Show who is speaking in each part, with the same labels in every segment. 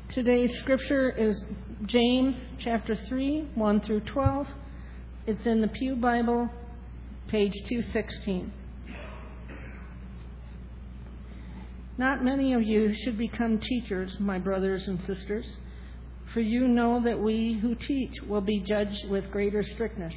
Speaker 1: Today's scripture is James chapter 3, 1 through 12. It's in the Pew Bible, page 216. Not many of you should become teachers, my brothers and sisters, for you know that we who teach will be judged with greater strictness.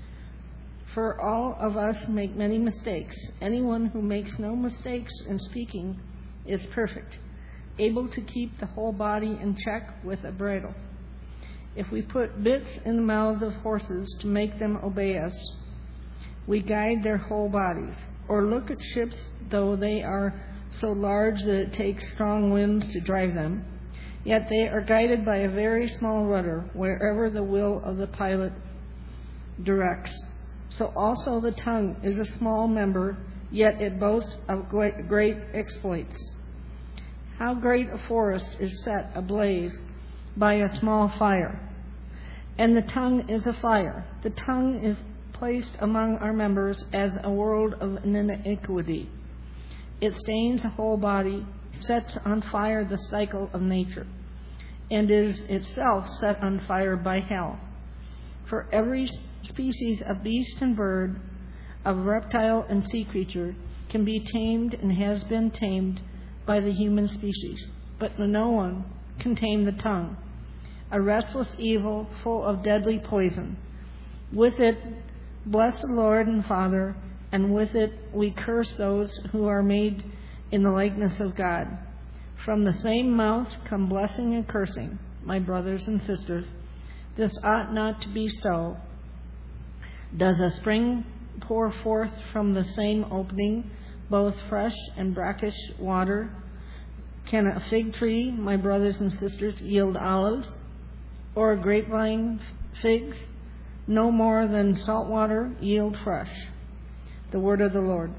Speaker 1: For all of us make many mistakes. Anyone who makes no mistakes in speaking is perfect, able to keep the whole body in check with a bridle. If we put bits in the mouths of horses to make them obey us, we guide their whole bodies. Or look at ships, though they are so large that it takes strong winds to drive them, yet they are guided by a very small rudder wherever the will of the pilot directs. So also the tongue is a small member, yet it boasts of great exploits. How great a forest is set ablaze by a small fire. And the tongue is a fire. The tongue is placed among our members as a world of iniquity. It stains the whole body, sets on fire the cycle of nature, and is itself set on fire by hell. For every species of beast and bird, of reptile and sea creature, can be tamed and has been tamed by the human species, but no one can tame the tongue, a restless evil full of deadly poison. With it, bless the Lord and Father, and with it we curse those who are made in the likeness of God. From the same mouth come blessing and cursing, my brothers and sisters. This ought not to be so. Does a spring pour forth from the same opening both fresh and brackish water? Can a fig tree, my brothers and sisters, yield olives, or a grapevine figs? No more than salt water yield fresh. The word of the Lord.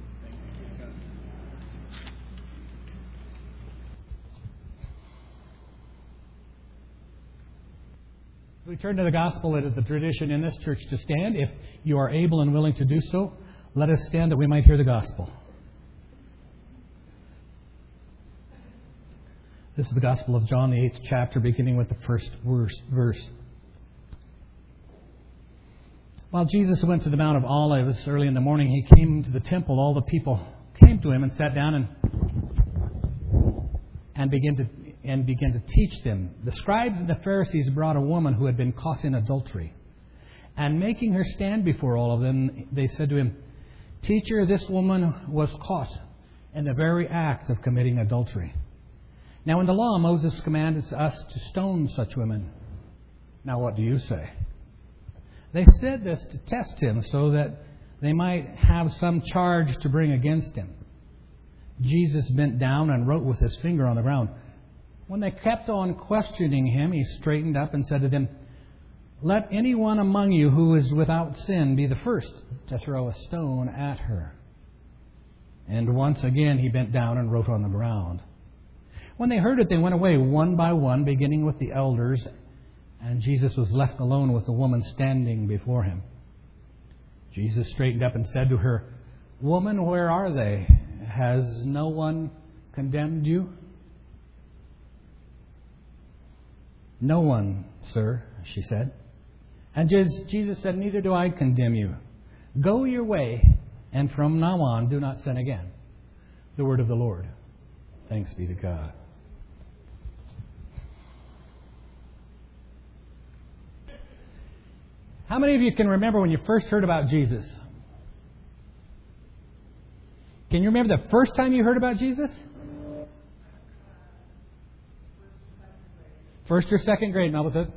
Speaker 2: We turn to the gospel. It is the tradition in this church to stand. If you are able and willing to do so, let us stand that we might hear the gospel. This is the Gospel of John, the 8th chapter, beginning with the first verse. While Jesus went to the Mount of Olives early in the morning, he came to the temple. All the people came to him and sat down and began to teach them. The scribes and the Pharisees brought a woman who had been caught in adultery. And making her stand before all of them, they said to him, "Teacher, this woman was caught in the very act of committing adultery. Now in the law, Moses commanded us to stone such women. Now what do you say?" They said this to test him so that they might have some charge to bring against him. Jesus bent down and wrote with his finger on the ground. When they kept on questioning him, he straightened up and said to them, "Let anyone among you who is without sin be the first to throw a stone at her." And once again he bent down and wrote on the ground. When they heard it, they went away one by one, beginning with the elders, and Jesus was left alone with the woman standing before him. Jesus straightened up and said to her, "Woman, where are they? Has no one condemned you?" "No one, sir," she said. And Jesus said, "Neither do I condemn you. Go your way, and from now on do not sin again." The word of the Lord. Thanks be to God. How many of you can remember when you first heard about Jesus? Can you remember the first time you heard about Jesus? First or second grade.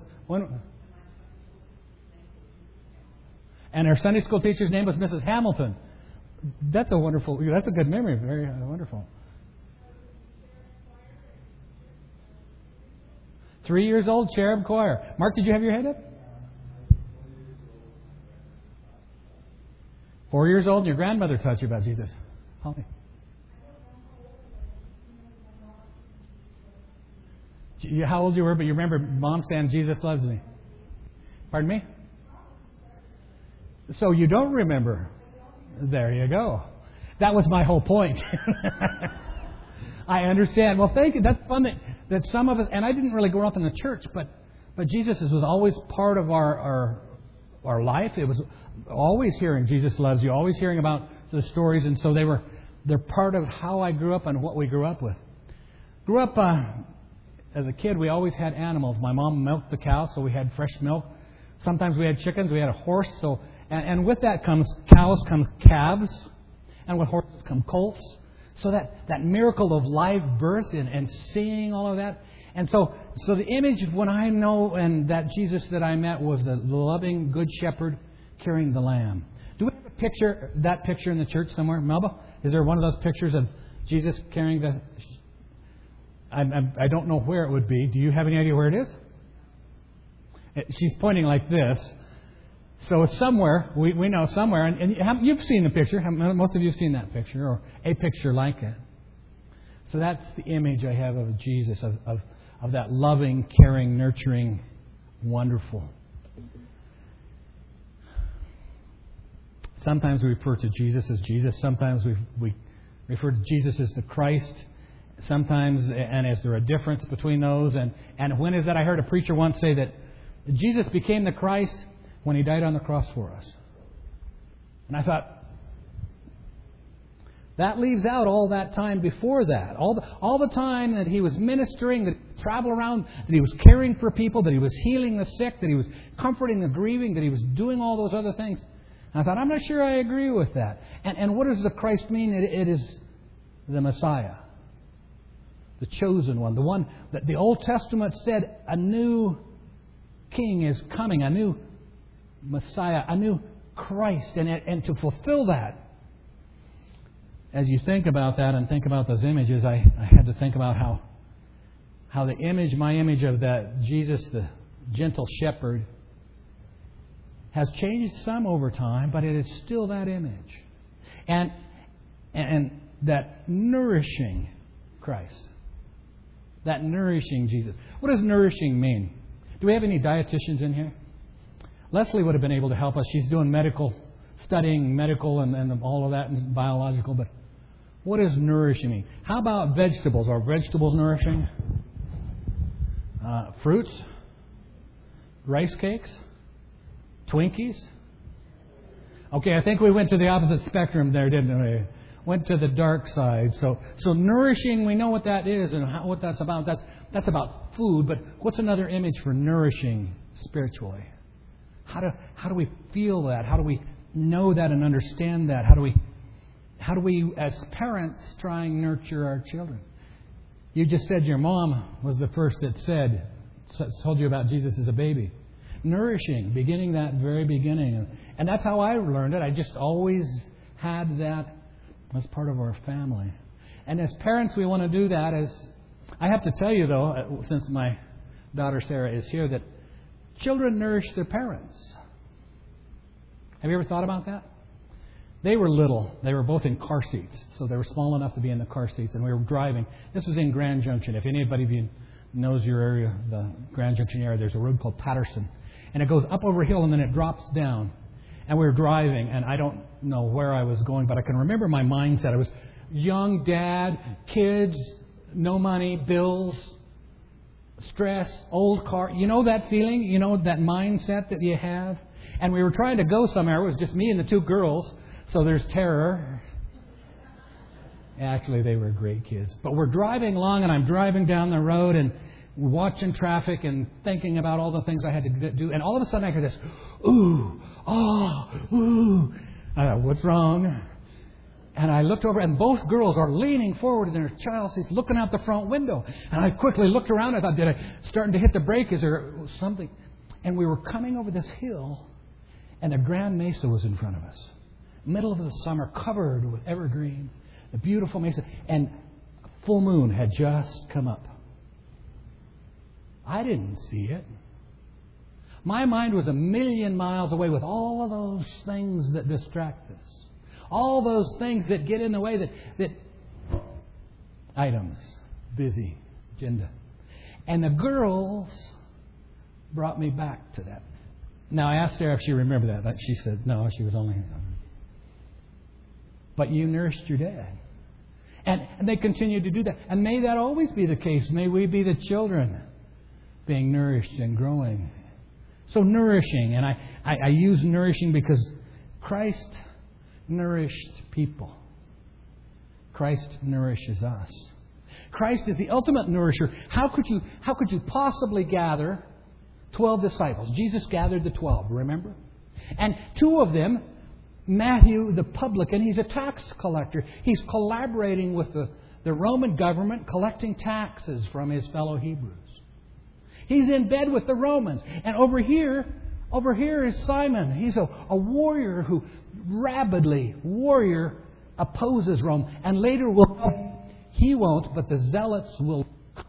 Speaker 2: And our Sunday school teacher's name was Mrs. Hamilton. That's a good memory. Very wonderful. 3 years old, cherub choir. Mark, did you have your hand up? 4 years old, and your grandmother taught you about Jesus. Holly. How old you were, but you remember Mom saying, "Jesus loves me." Pardon me? So you don't remember. There you go. That was my whole point. I understand. Well, thank you. That's fun that some of us, and I didn't really grow up in the church, but Jesus was always part of our life. It was always hearing Jesus loves you, always hearing about the stories, and so they're part of how I grew up and what we grew up with. Grew up as a kid, we always had animals. My mom milked the cows, so we had fresh milk. Sometimes we had chickens, we had a horse, so and with that comes cows, comes calves, and with horses come colts. So that miracle of live birth and seeing all of that. And so the image when I know and that Jesus that I met was the loving good shepherd carrying the lamb. Do we have that picture in the church somewhere, Melba? Is there one of those pictures of Jesus carrying the... I don't know where it would be. Do you have any idea where it is? She's pointing like this. So it's somewhere, we know somewhere, and you've seen the picture. Most of you have seen that picture, or a picture like it. So that's the image I have of Jesus, of that loving, caring, nurturing, wonderful. Sometimes we refer to Jesus as Jesus. Sometimes we refer to Jesus as the Christ. Sometimes, and is there a difference between those? And when is that? I heard a preacher once say that Jesus became the Christ when He died on the cross for us. And I thought, that leaves out all that time before that. All the time that He was ministering, that He traveled around, that He was caring for people, that He was healing the sick, that He was comforting the grieving, that He was doing all those other things. And I thought, I'm not sure I agree with that. And what does the Christ mean? It is the Messiah. The chosen one. The one that the Old Testament said a new King is coming, a new Messiah, a new Christ. And to fulfill that, as you think about that and think about those images, I had to think about how the image, my image of that Jesus, the gentle shepherd, has changed some over time, but it is still that image. And that nourishing Christ. That nourishing Jesus. What does nourishing mean? Do we have any dietitians in here? Leslie would have been able to help us. She's doing studying medical and all of that and biological, but what does nourishing mean? How about vegetables? Are vegetables nourishing? Fruits? Rice cakes? Twinkies? Okay, I think we went to the opposite spectrum there, didn't we? Went to the dark side. So nourishing, we know what that is and what that's about. That's about food, but what's another image for nourishing spiritually? How do we feel that? How do we know that and understand that? How do we as parents try and nurture our children? You just said your mom was the first that told you about Jesus as a baby. Nourishing, beginning that very beginning. And that's how I learned it. I just always had that as part of our family. And as parents, we want to do that. I have to tell you, though, since my daughter Sarah is here, that children nourish their parents. Have you ever thought about that? They were little. They were both in car seats. So they were small enough to be in the car seats. And we were driving. This was in Grand Junction. If anybody of you knows your area, the Grand Junction area, there's a road called Patterson. And it goes up over a hill and then it drops down. And we were driving, and I don't know where I was going, but I can remember my mindset. I was young dad, kids, no money, bills, stress, old car. You know that feeling? You know that mindset that you have? And we were trying to go somewhere. It was just me and the two girls, so there's terror. Actually, they were great kids. But we're driving along, and I'm driving down the road, and watching traffic and thinking about all the things I had to do. And all of a sudden I hear this, ooh, oh, ooh. I thought, what's wrong? And I looked over, and both girls are leaning forward in their child seats, looking out the front window. And I quickly looked around. I thought, did I starting to hit the brake? Is there something? And we were coming over this hill, and the Grand Mesa was in front of us. Middle of the summer, covered with evergreens. The beautiful mesa. And full moon had just come up. I didn't see it. My mind was 1,000,000 miles away with all of those things that distract us. All those things that get in the way that items, busy, agenda. And the girls brought me back to that. Now, I asked Sarah if she remembered that. She said, no, she was only... But you nourished your dad. And they continue to do that. And may that always be the case. May we be the children being nourished and growing. So nourishing. And I use nourishing because Christ nourished people. Christ nourishes us. Christ is the ultimate nourisher. How could you possibly gather 12 disciples? Jesus gathered the 12, remember? And two of them, Matthew the publican, he's a tax collector. He's collaborating with the Roman government, collecting taxes from his fellow Hebrews. He's in bed with the Romans. And over here is Simon. He's a warrior who rabidly opposes Rome. And later he won't, but the zealots will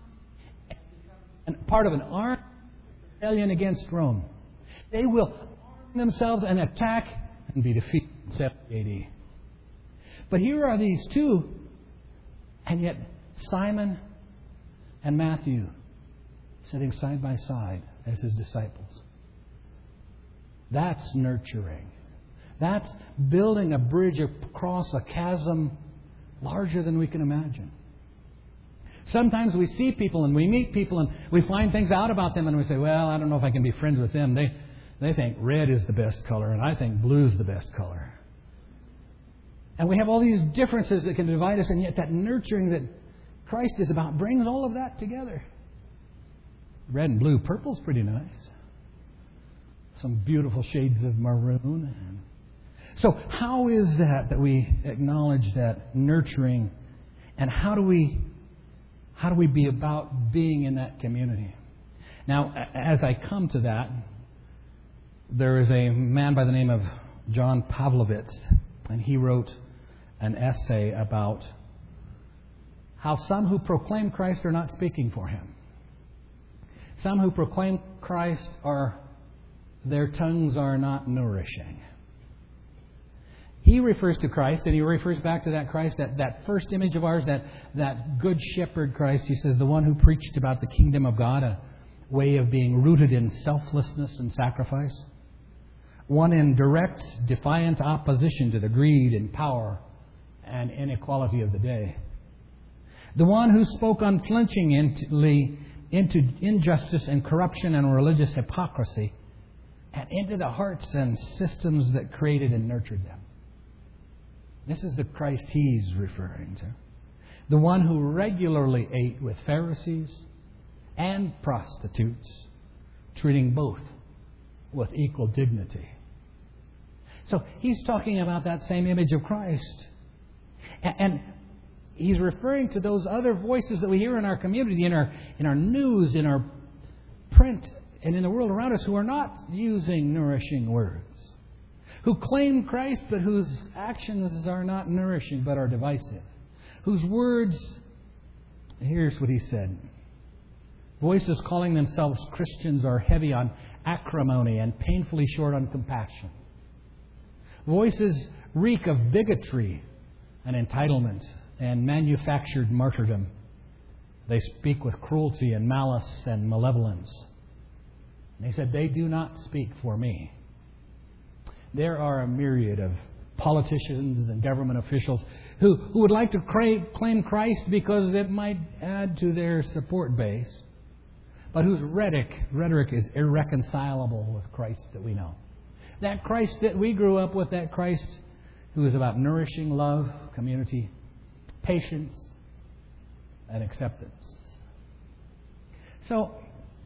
Speaker 2: and part of an armed rebellion against Rome. They will arm themselves and attack and be defeated in 70 AD. But here are these two, and yet Simon and Matthew sitting side by side as his disciples. That's nurturing. That's building a bridge across a chasm larger than we can imagine. Sometimes we see people and we meet people and we find things out about them and we say, well, I don't know if I can be friends with them. They think red is the best color and I think blue is the best color. And we have all these differences that can divide us, and yet that nurturing that Christ is about brings all of that together. Red and blue. Purple's pretty nice. Some beautiful shades of maroon. So how is that we acknowledge that nurturing, and how do we be about being in that community? Now, as I come to that, there is a man by the name of John Pavlovitz, and he wrote an essay about how some who proclaim Christ are not speaking for Him. Some who proclaim Christ their tongues are not nourishing. He refers to Christ, and he refers back to that Christ, that first image of ours, that good shepherd Christ. He says, the one who preached about the kingdom of God, a way of being rooted in selflessness and sacrifice. One in direct, defiant opposition to the greed and power and inequality of the day. The one who spoke unflinchingly into injustice and corruption and religious hypocrisy, and into the hearts and systems that created and nurtured them. This is the Christ he's referring to. The one who regularly ate with Pharisees and prostitutes, treating both with equal dignity. So he's talking about that same image of Christ. And he's referring to those other voices that we hear in our community, in our news, in our print, and in the world around us, who are not using nourishing words. Who claim Christ, but whose actions are not nourishing, but are divisive. Whose words, here's what he said. Voices calling themselves Christians are heavy on acrimony and painfully short on compassion. Voices reek of bigotry and entitlement and manufactured martyrdom. They speak with cruelty and malice and malevolence. And he said, they do not speak for me. There are a myriad of politicians and government officials who would like to claim Christ because it might add to their support base, but whose rhetoric is irreconcilable with Christ that we know. That Christ that we grew up with, that Christ who is about nourishing love, community, patience, and acceptance. So,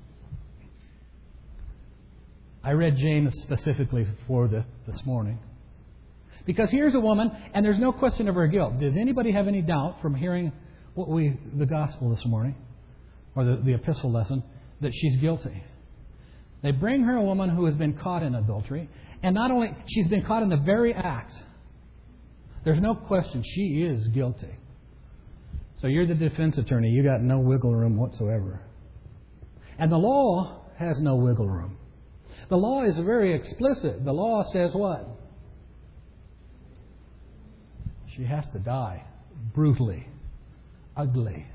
Speaker 2: I read James specifically for this morning. Because here's a woman, and there's no question of her guilt. Does anybody have any doubt from hearing the gospel this morning, or the epistle lesson, that she's guilty? They bring her a woman who has been caught in adultery, and not only, she's been caught in the very act. There's no question she is guilty. So you're the defense attorney. You got no wiggle room whatsoever. And the law has no wiggle room. The law is very explicit. The law says what? She has to die. Brutally. Ugly.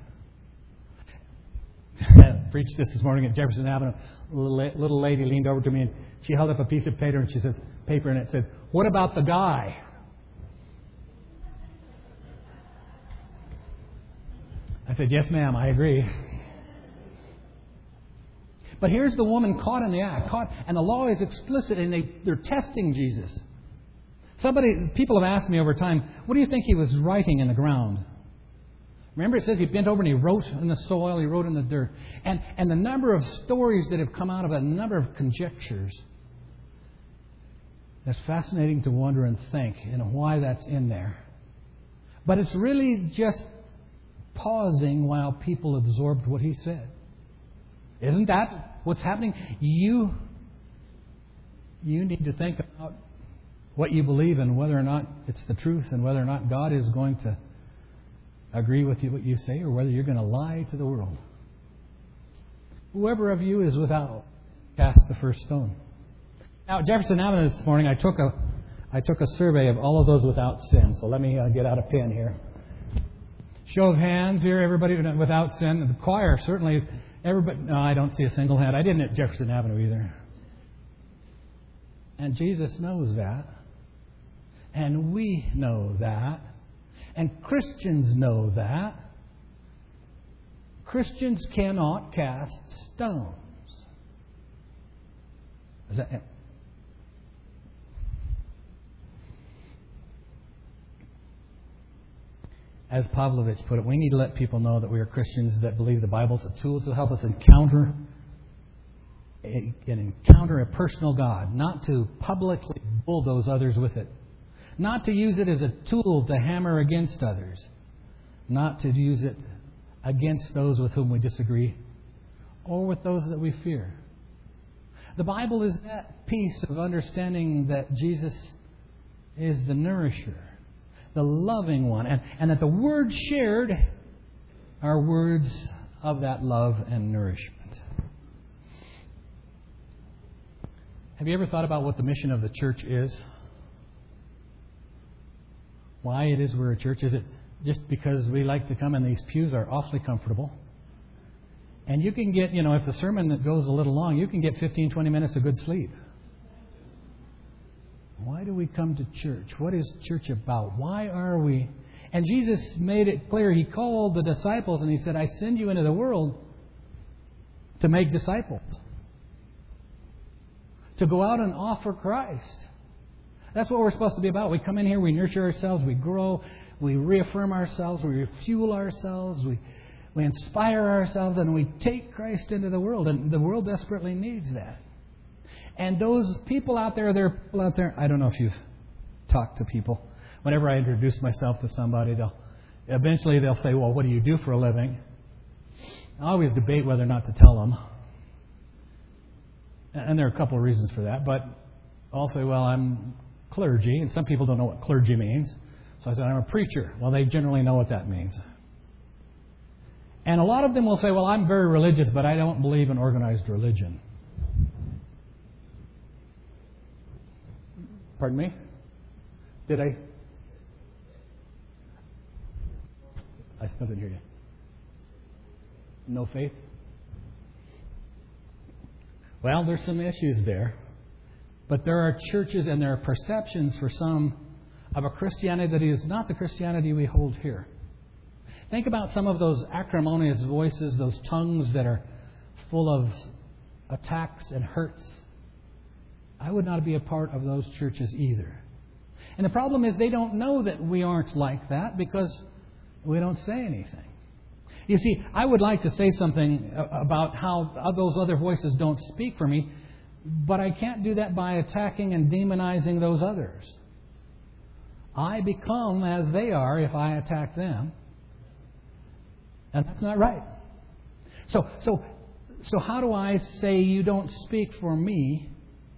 Speaker 2: I preached this morning at Jefferson Avenue. A little lady leaned over to me and she held up a piece of paper and she says, and it said, "What about the guy?" said, yes, ma'am, I agree. But here's the woman caught in the act, and the law is explicit, and they're testing Jesus. People have asked me over time, what do you think he was writing in the ground? Remember, it says he bent over and he wrote in the soil, he wrote in the dirt. And the number of stories that have come out of it, the number of conjectures, it's fascinating to wonder and think, why that's in there. But it's really just pausing while people absorbed what he said. Isn't that what's happening? You need to think about what you believe and whether or not it's the truth and whether or not God is going to agree with you what you say or whether you're going to lie to the world. Whoever of you is without, cast the first stone. Now, at Jefferson Avenue this morning, I took a survey of all of those without sin. So let me get out a pen here. Show of hands here, everybody without sin. The choir, certainly. Everybody. No, I don't see a single hand. I didn't at Jefferson Avenue either. And Jesus knows that. And we know that. And Christians know that. Christians cannot cast stones. Is that... As Pavlovich put it, we need to let people know that we are Christians that believe the Bible is a tool to help us encounter a personal God, not to publicly bulldoze others with it, not to use it as a tool to hammer against others, not to use it against those with whom we disagree or with those that we fear. The Bible is that piece of understanding that Jesus is the nourisher, the loving one, and that the words shared are words of that love and nourishment. Have you ever thought about what the mission of the church is? Why it is we're a church? Is it just because we like to come and these pews are awfully comfortable? And you can get, if the sermon that goes a little long, you can get 15, 20 minutes of good sleep. Why do we come to church? What is church about? Why are we? And Jesus made it clear. He called the disciples and He said, I send you into the world to make disciples. To go out and offer Christ. That's what we're supposed to be about. We come in here, we nurture ourselves, we grow, we reaffirm ourselves, we refuel ourselves, we inspire ourselves, and we take Christ into the world. And the world desperately needs that. And those people out there, I don't know if you've talked to people. Whenever I introduce myself to somebody, eventually they'll say, well, what do you do for a living? I always debate whether or not to tell them. And there are a couple of reasons for that. But I'll say, well, I'm clergy. And some people don't know what clergy means. So I said, I'm a preacher. Well, they generally know what that means. And a lot of them will say, well, I'm very religious, but I don't believe in organized religion. Pardon me? Did I still didn't hear you. No faith? Well, there's some issues there. But there are churches and there are perceptions for some of a Christianity that is not the Christianity we hold here. Think about some of those acrimonious voices, those tongues that are full of attacks and hurts. I would not be a part of those churches either. And the problem is they don't know that we aren't like that because we don't say anything. You see, I would like to say something about how those other voices don't speak for me, but I can't do that by attacking and demonizing those others. I become as they are if I attack them. And that's not right. So how do I say you don't speak for me?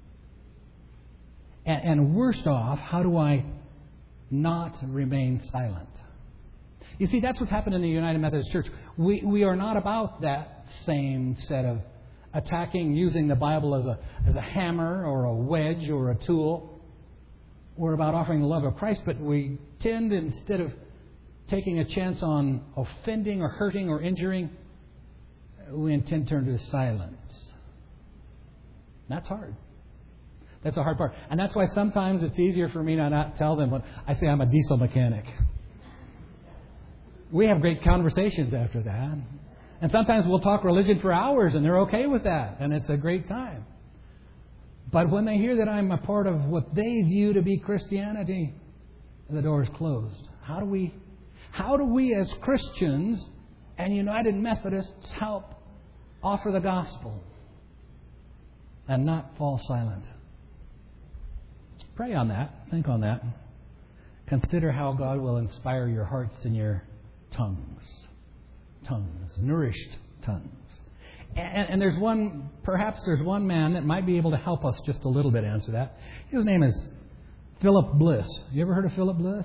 Speaker 2: And worst off, how do I not remain silent? You see, that's what's happened in the United Methodist Church. We are not about that same set of attacking, using the Bible as a hammer or a wedge or a tool. We're about offering the love of Christ, but we tend, instead of taking a chance on offending or hurting or injuring, we intend to turn to silence. That's hard. That's a hard part. And that's why sometimes it's easier for me to not tell them when I say I'm a diesel mechanic. we have great conversations after that. And sometimes we'll talk religion for hours, and they're okay with that, and it's a great time. But when they hear that I'm a part of what they view to be Christianity, the door is closed. How do we as Christians and United Methodists help offer the gospel and not fall silent? Pray on that. Think on that. Consider how God will inspire your hearts and your tongues. Tongues. Nourished tongues. And there's one man that might be able to help us just a little bit answer that. His name is Philip Bliss. You ever heard of Philip Bliss?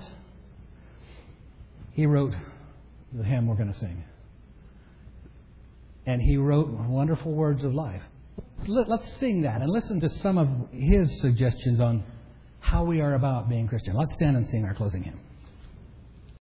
Speaker 2: He wrote the hymn we're going to sing. And he wrote Wonderful Words of Life. Let's sing that and listen to some of his suggestions on how we are about being Christian. Let's stand and sing our closing hymn.